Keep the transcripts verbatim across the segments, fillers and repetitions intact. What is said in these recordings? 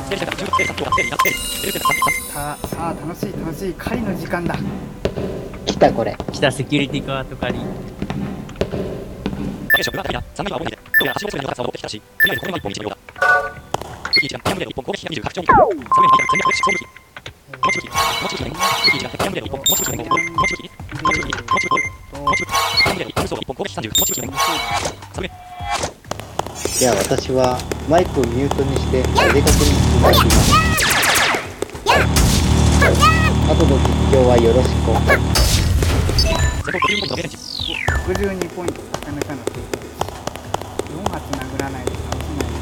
さあ、さあ、楽しい楽しい狩りの時間だ。 来たこれ。 来たセキュリティカーとかに。 じゃあ私はマイクをミュートにしてお出かけに行きます。後の実況はよろしく。 ろくじゅうにポイント、なかなかの経験値。よん発殴らないと倒せない。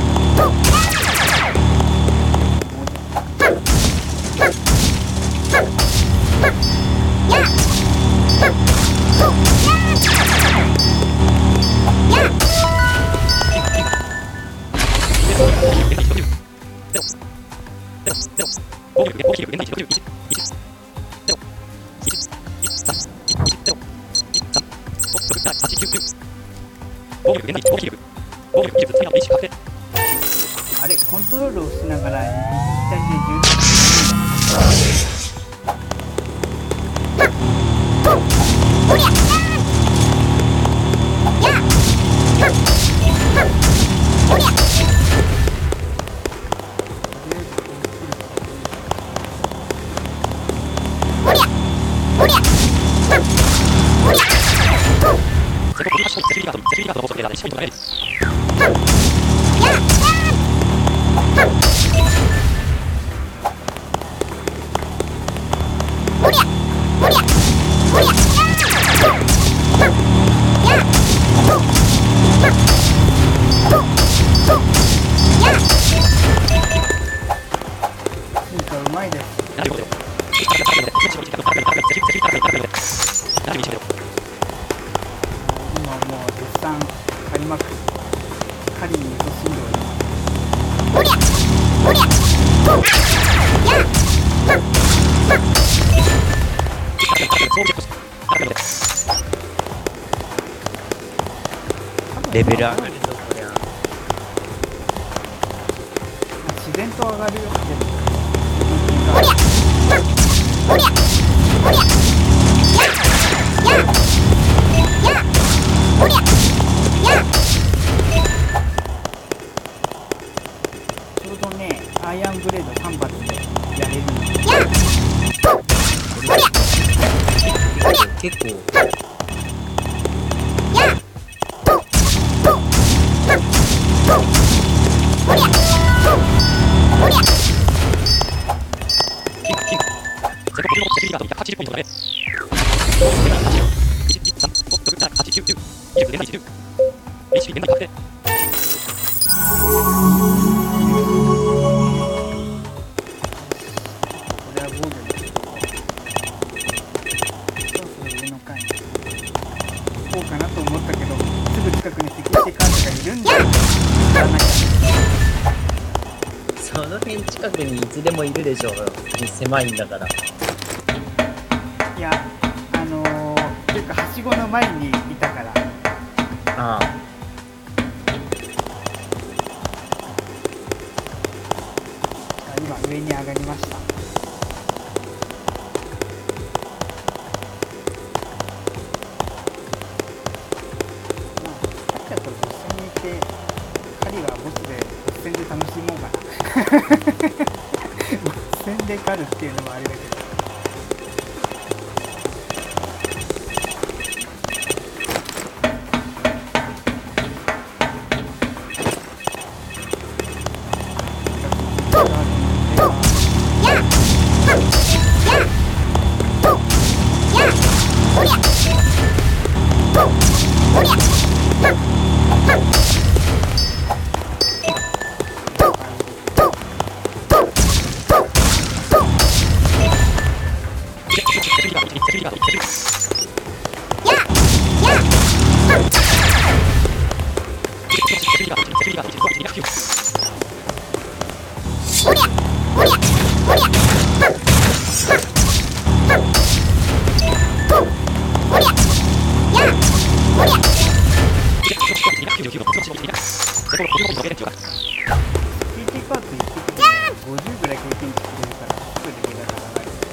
あれ、コントロールをしながら一体で充電うまいです。今もう絶賛狩りまくり狩りに勤しんでおります。 レベル上がるぞこりゃ。 自然と上がるよ。ちょうどね、アイアンブレードさん発でやれるの結構こうかなと思ったけど、すぐ近くにセキュリティカードがいるんだよ。 その辺近くにいつでもいるでしょうよ。狭いんだから。 いや、あのー、っていうかはしごの前にいたから。 ああ。 今上に上がりました。戦で楽しもうかな戦で狩るっていうのもあれだけど、 ごじゅうぐらい経験値くれるからすぐできるから上がる。